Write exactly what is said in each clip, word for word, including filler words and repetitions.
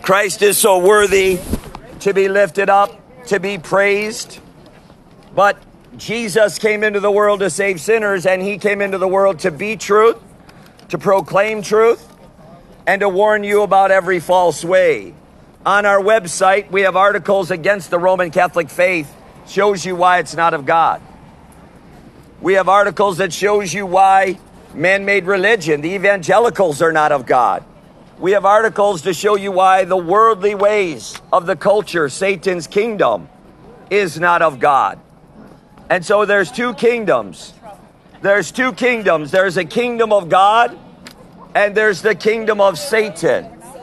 Christ is so worthy to be lifted up, to be praised. But Jesus came into the world to save sinners, and he came into the world to be truth, to proclaim truth, and to warn you about every false way. On our website, we have articles against the Roman Catholic faith, shows you why it's not of God. We have articles that shows you why man-made religion, the evangelicals, are not of God. We have articles to show you why the worldly ways of the culture, Satan's kingdom, is not of God. And so there's two kingdoms. There's two kingdoms. There's a kingdom of God, and there's the kingdom of Satan.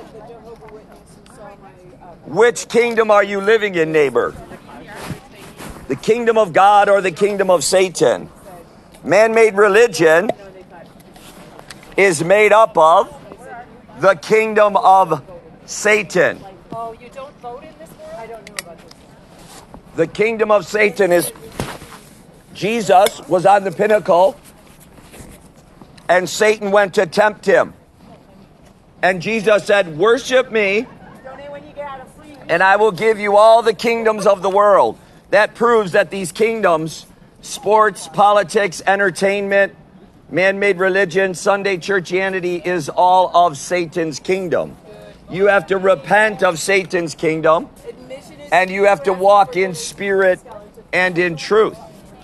Which kingdom are you living in, neighbor? The kingdom of God or the kingdom of Satan? Man-made religion is made up of the kingdom of Satan. Oh, you don't vote in this world? I don't know about this. The kingdom of Satan is, Jesus was on the pinnacle, and Satan went to tempt him. And Jesus said, worship me, and I will give you all the kingdoms of the world. That proves that these kingdoms, sports, politics, entertainment, man-made religion, Sunday churchianity, is all of Satan's kingdom. You have to repent of Satan's kingdom, and you have to walk in spirit and in truth.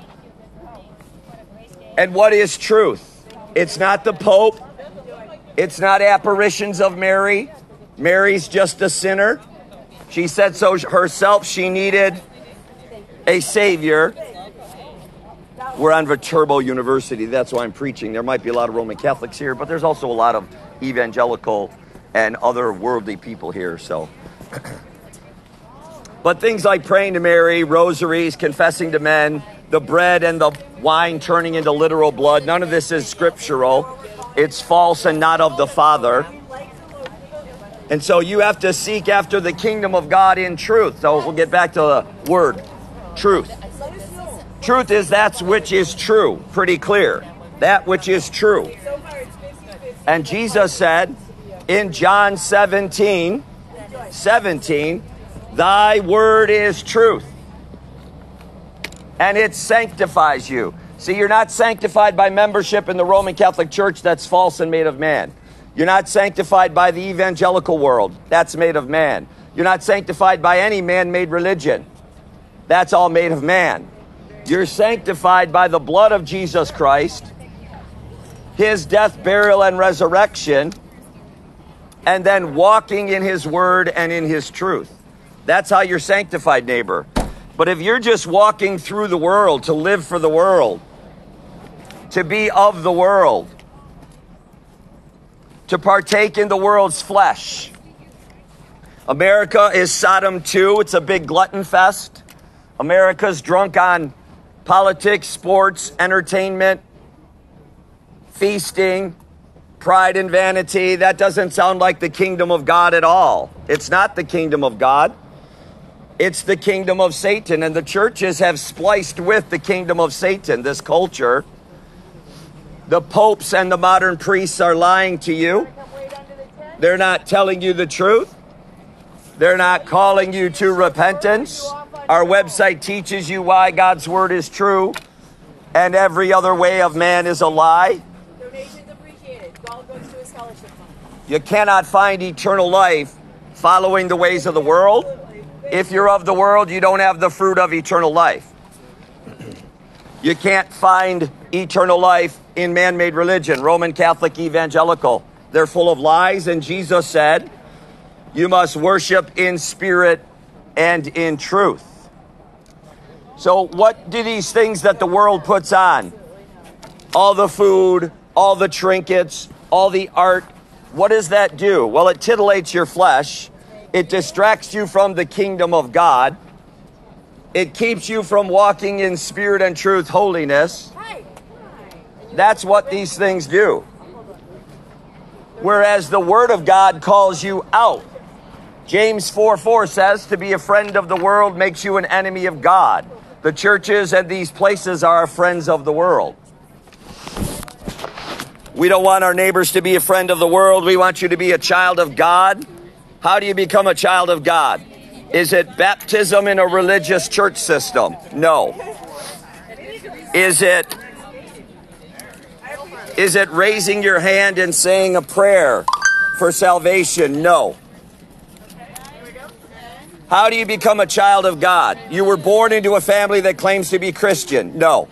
And what is truth? It's not the Pope. It's not apparitions of Mary. Mary's just a sinner. She said so herself. She needed a savior. We're on Viterbo University. That's why I'm preaching. There might be a lot of Roman Catholics here, but there's also a lot of evangelical and other worldly people here. So, but things like praying to Mary, rosaries, confessing to men, the bread and the wine turning into literal blood, none of this is scriptural. It's false and not of the Father. And so you have to seek after the kingdom of God in truth. So we'll get back to the word, truth. Truth is that which is true. Pretty clear. That which is true. And Jesus said in John seventeen, seventeen, thy word is truth. And it sanctifies you. See, you're not sanctified by membership in the Roman Catholic Church. That's false and made of man. You're not sanctified by the evangelical world. That's made of man. You're not sanctified by any man-made religion. That's all made of man. You're sanctified by the blood of Jesus Christ, his death, burial, and resurrection, and then walking in his word and in his truth. That's how you're sanctified, neighbor. But if you're just walking through the world to live for the world, to be of the world, to partake in the world's flesh, America is Sodom too. It's a big glutton fest. America's drunk on politics, sports, entertainment, feasting, pride and vanity. That doesn't sound like the kingdom of God at all. It's not the kingdom of God. It's the kingdom of Satan. And the churches have spliced with the kingdom of Satan, this culture. The popes and the modern priests are lying to you. They're not telling you the truth. They're not calling you to repentance. Our website teaches you why God's word is true and every other way of man is a lie. Donations appreciated. All goes to a scholarship fund. You cannot find eternal life following the ways of the world. If you're of the world, you don't have the fruit of eternal life. You can't find eternal life in man-made religion, Roman Catholic, evangelical. They're full of lies, and Jesus said, you must worship in spirit and in truth. So what do these things that the world puts on? All the food, all the trinkets, all the art, what does that do? Well, it titillates your flesh. It distracts you from the kingdom of God. It keeps you from walking in spirit and truth, holiness. That's what these things do. Whereas the word of God calls you out. James four four says, to be a friend of the world makes you an enemy of God. The churches and these places are friends of the world. We don't want our neighbors to be a friend of the world. We want you to be a child of God. How do you become a child of God? Is it baptism in a religious church system? No. Is it, is it raising your hand and saying a prayer for salvation? No. How do you become a child of God? You were born into a family that claims to be Christian? No.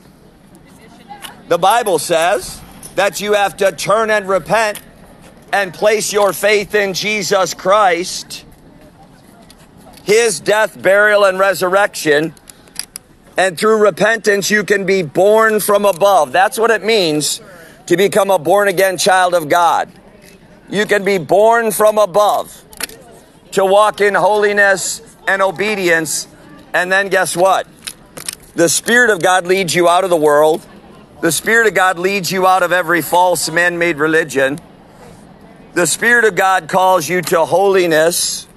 The Bible says that you have to turn and repent and place your faith in Jesus Christ, his death, burial, and resurrection. And through repentance, you can be born from above. That's what it means to become a born-again child of God. You can be born from above to walk in holiness and obedience. And then guess what? The Spirit of God leads you out of the world. The Spirit of God leads you out of every false man-made religion. The Spirit of God calls you to holiness,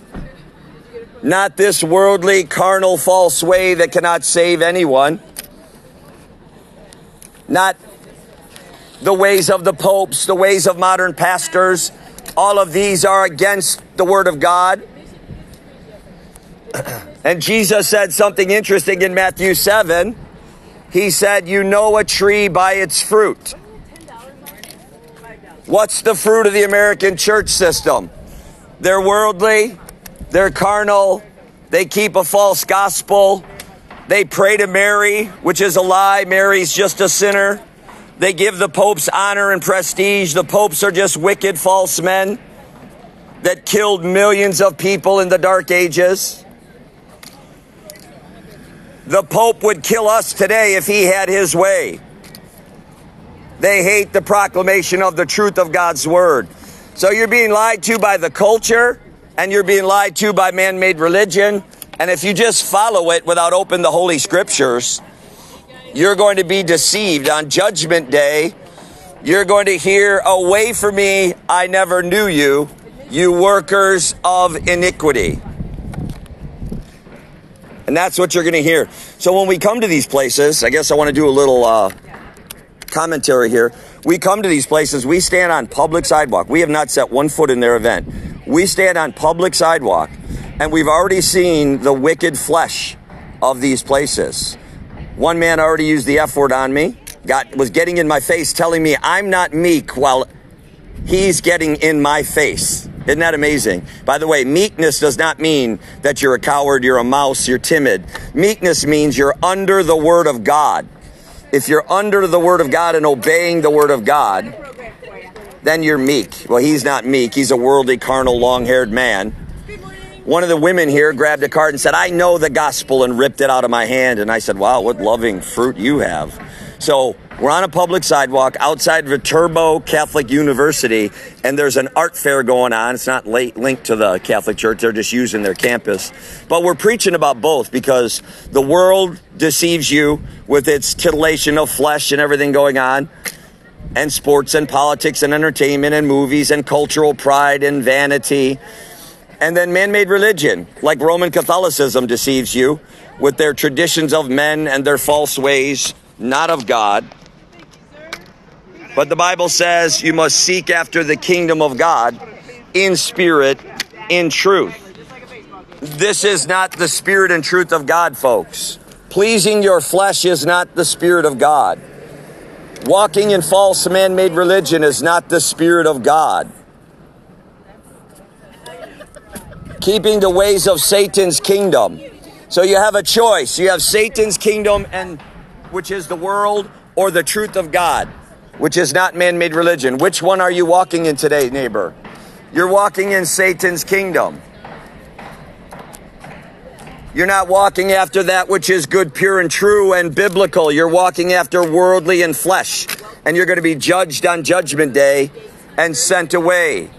not this worldly, carnal, false way that cannot save anyone. Not the ways of the popes, the ways of modern pastors. All of these are against the Word of God. And Jesus said something interesting in Matthew seven. He said, you know a tree by its fruit. What's the fruit of the American church system? They're worldly, they're carnal, they keep a false gospel, they pray to Mary, which is a lie. Mary's just a sinner. They give the popes honor and prestige. The popes are just wicked, false men that killed millions of people in the Dark Ages. The Pope would kill us today if he had his way. They hate the proclamation of the truth of God's word. So you're being lied to by the culture, and you're being lied to by man-made religion. And if you just follow it without opening the Holy Scriptures, you're going to be deceived. On Judgment Day, you're going to hear, away from me, I never knew you, you workers of iniquity. And that's what you're going to hear. So when we come to these places, I guess I want to do a little uh, commentary here. We come to these places, we stand on public sidewalk. We have not set one foot in their event. We stand on public sidewalk, and we've already seen the wicked flesh of these places. One man already used the F word on me, got was getting in my face, telling me I'm not meek while he's getting in my face. Isn't that amazing? By the way, meekness does not mean that you're a coward, you're a mouse, you're timid. Meekness means you're under the Word of God. If you're under the Word of God and obeying the Word of God, then you're meek. Well, he's not meek. He's a worldly, carnal, long-haired man. One of the women here grabbed a card and said, I know the gospel, and ripped it out of my hand. And I said, wow, what loving fruit you have. So we're on a public sidewalk outside Viterbo Catholic University, and there's an art fair going on. It's not late, linked to the Catholic Church. They're just using their campus. But we're preaching about both, because the world deceives you with its titillation of flesh and everything going on, and sports and politics and entertainment and movies and cultural pride and vanity. And then man-made religion, like Roman Catholicism, deceives you with their traditions of men and their false ways, not of God. But the Bible says you must seek after the kingdom of God in spirit, in truth. This is not the spirit and truth of God, folks. Pleasing your flesh is not the spirit of God. Walking in false man-made religion is not the spirit of God. Keeping the ways of Satan's kingdom. So you have a choice. You have Satan's kingdom, and which is the world, or the truth of God, which is not man-made religion. Which one are you walking in today, neighbor? You're walking in Satan's kingdom. You're not walking after that which is good, pure, and true, and biblical. You're walking after worldly and flesh. And you're going to be judged on Judgment Day and sent away.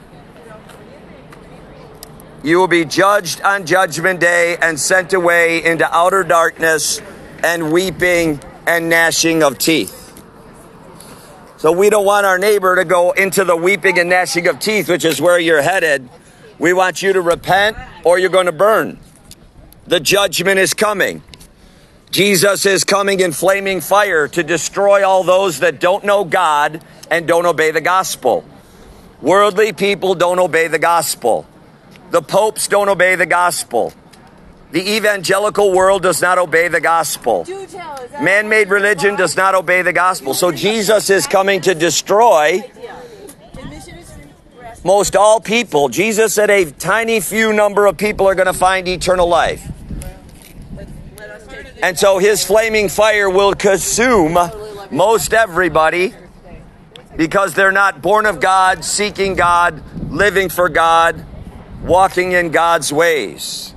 You will be judged on Judgment Day and sent away into outer darkness and weeping and gnashing of teeth. So we don't want our neighbor to go into the weeping and gnashing of teeth, which is where you're headed. We want you to repent, or you're going to burn. The judgment is coming. Jesus is coming in flaming fire to destroy all those that don't know God and don't obey the gospel. Worldly people don't obey the gospel. The popes don't obey the gospel. The evangelical world does not obey the gospel. Do tell, is that Man-made religion does not obey the gospel. So Jesus is coming to destroy most all people. Jesus said a tiny few number of people are going to find eternal life. And so his flaming fire will consume most everybody because they're not born of God, seeking God, living for God, walking in God's ways.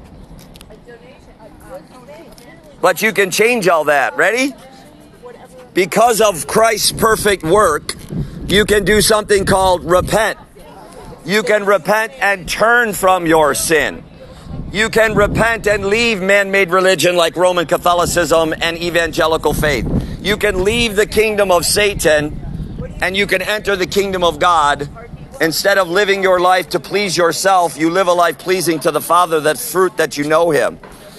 But you can change all that. Ready? Because of Christ's perfect work, you can do something called repent. You can repent and turn from your sin. You can repent and leave man-made religion like Roman Catholicism and evangelical faith. You can leave the kingdom of Satan and you can enter the kingdom of God. Instead of living your life to please yourself, you live a life pleasing to the Father. That's fruit that you know him.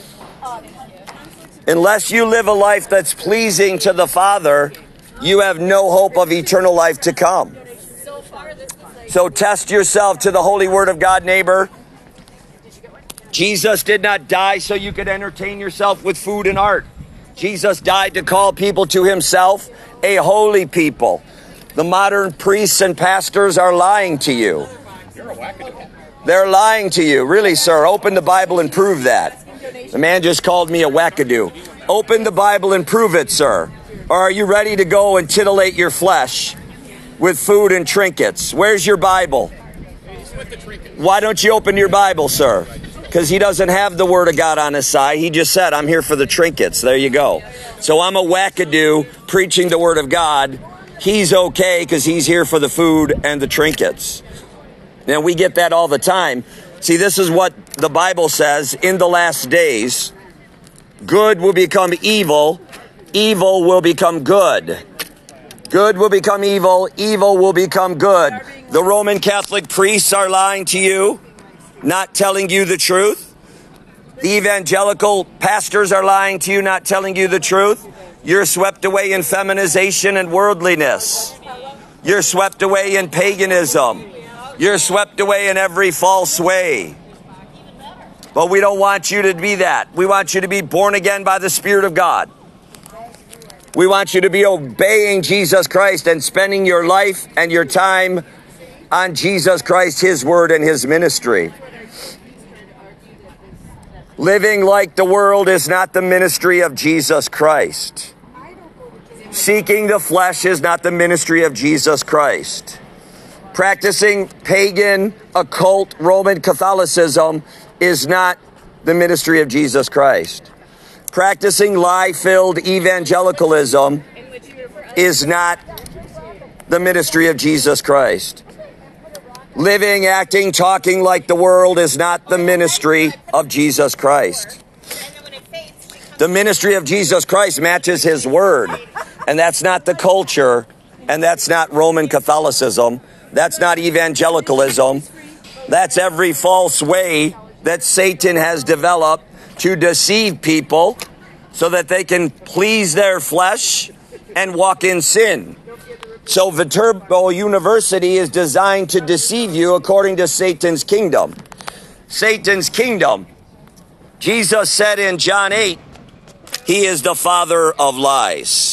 Unless you live a life that's pleasing to the Father, you have no hope of eternal life to come. So test yourself to the holy word of God, neighbor. Jesus did not die so you could entertain yourself with food and art. Jesus died to call people to himself, a holy people. The modern priests and pastors are lying to you. They're lying to you. Really, sir, open the Bible and prove that. The man just called me a wackadoo. Open the Bible and prove it, sir. Or are you ready to go and titillate your flesh with food and trinkets? Where's your Bible? Why don't you open your Bible, sir? Because he doesn't have the word of God on his side. He just said, I'm here for the trinkets. There you go. So I'm a wackadoo preaching the word of God. He's okay because he's here for the food and the trinkets. And we get that all the time. See, this is what the Bible says. In the last days, good will become evil. Evil will become good. Good will become evil. Evil will become good. The Roman Catholic priests are lying to you, not telling you the truth. The evangelical pastors are lying to you, not telling you the truth. You're swept away in feminization and worldliness. You're swept away in paganism. You're swept away in every false way. But we don't want you to be that. We want you to be born again by the Spirit of God. We want you to be obeying Jesus Christ and spending your life and your time on Jesus Christ, his word, and his ministry. Living like the world is not the ministry of Jesus Christ. Seeking the flesh is not the ministry of Jesus Christ. Practicing pagan, occult, Roman Catholicism is not the ministry of Jesus Christ. Practicing lie-filled evangelicalism is not the ministry of Jesus Christ. Living, acting, talking like the world is not the ministry of Jesus Christ. The ministry of Jesus Christ matches his word, and that's not the culture, and that's not Roman Catholicism. That's not evangelicalism. That's every false way that Satan has developed to deceive people so that they can please their flesh and walk in sin. So Viterbo University is designed to deceive you according to Satan's kingdom. Satan's kingdom. Jesus said in John eight, he is the father of lies.